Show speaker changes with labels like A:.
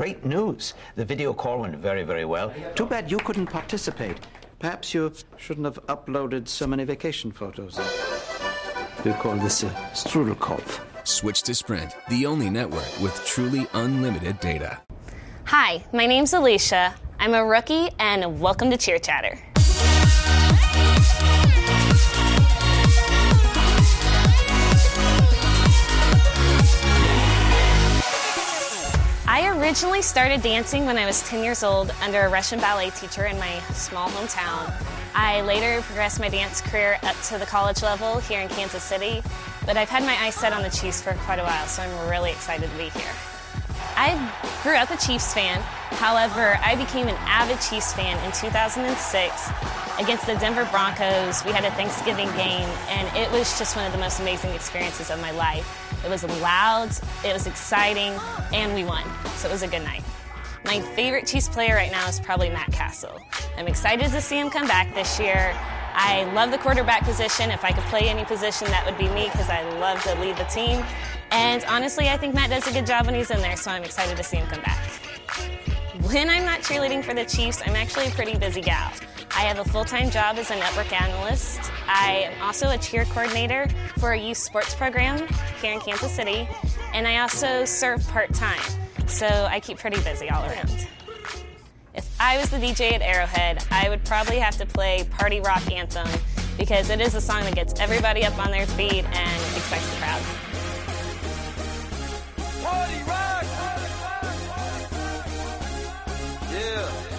A: great news. The video call went very, very well. Too bad you couldn't participate. Perhaps you shouldn't have uploaded so many vacation photos. We call this a Strudelkopf.
B: Switch to Sprint, the only network with truly unlimited data.
C: Hi, my name's Alicia. I'm a rookie, and welcome to Cheer Chatter. I originally started dancing when I was 10 years old under a Russian ballet teacher in my small hometown. I later progressed my dance career up to the college level here in Kansas City, but I've had my eyes set on the Chiefs for quite a while, so I'm really excited to be here. I grew up a Chiefs fan. However, I became an avid Chiefs fan in 2006 against the Denver Broncos. We had a Thanksgiving game, and it was just one of the most amazing experiences of my life. It was loud, it was exciting, and we won, so it was a good night. My favorite Chiefs player right now is probably Matt Castle. I'm excited to see him come back this year. I love the quarterback position. If I could play any position, that would be me because I love to lead the team. And honestly, I think Matt does a good job when he's in there, so I'm excited to see him come back. When I'm not cheerleading for the Chiefs, I'm actually a pretty busy gal. I have a full-time job as a network analyst. I am also a cheer coordinator for a youth sports program here in Kansas City, and I also serve part-time, so I keep pretty busy all around. If I was the DJ at Arrowhead, I would probably have to play Party Rock Anthem because it is a song that gets everybody up on their feet and excites the crowd.
D: Party Rock! Yeah.